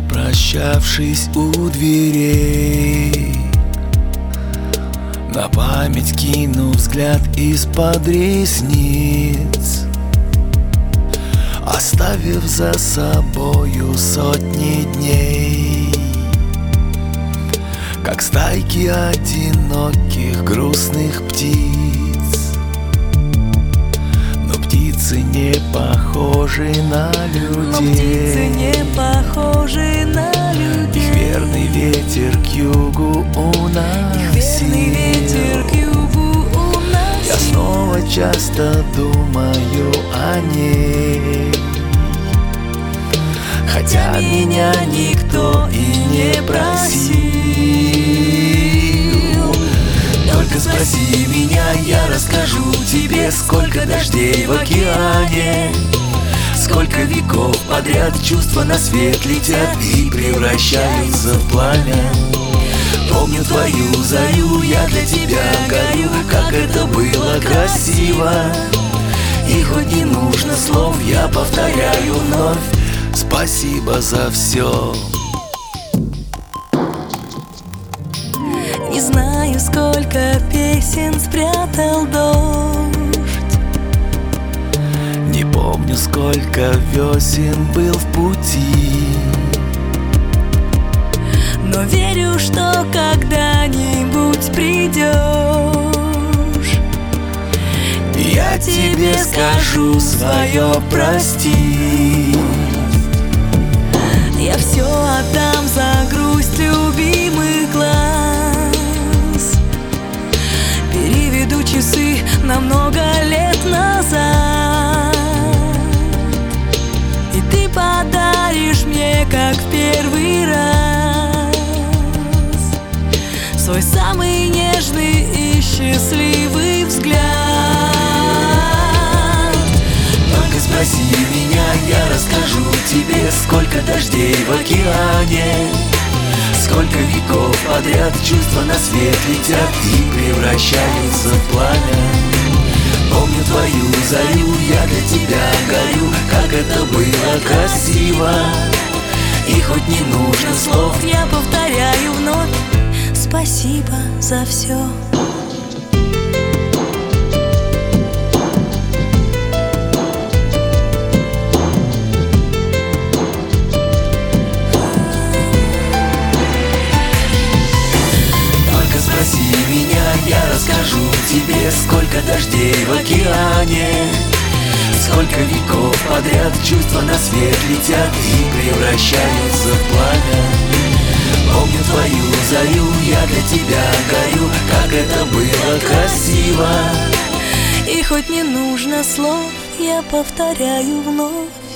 Попрощавшись у дверей, на память кину взгляд из-под ресниц, оставив за собою сотни дней, как стайки одиноких грустных птиц. Но птицы не похожи на людей, их верный ветер к югу уносит. Я снова часто думаю о ней, хотя меня никто и не просил. Только спроси меня, я расскажу тебе, сколько дождей в океане, сколько веков подряд чувства на свет летят и превращаются в пламя. Помню твою зарю, я для тебя горю, как это было красиво. И хоть не нужно слов, я повторяю вновь: спасибо за все. Не знаю, сколько песен спрятал дождь, не помню, сколько весен был в пути, но верю, что когда-нибудь придешь. я тебе скажу свое прости. Я все отдам за грусть любимых глаз, переведу часы на много лет назад, и ты подаришь мне, как в первый раз, свой самый нежный и счастливый взгляд. Только спроси меня, я расскажу тебе, сколько дождей в океане, сколько веков подряд чувства на свет летят и превращаются в пламя. Помню твою зарю, я для тебя горю, как это было красиво. И хоть не нужно слов, Я повторяю вновь: спасибо за все. только спроси меня, я расскажу тебе, сколько дождей в океане, сколько веков подряд чувства на свет летят и превращаются в пламя. Помню твою зарю, я для тебя горю, как это было красиво. И хоть не нужно слов, я повторяю вновь: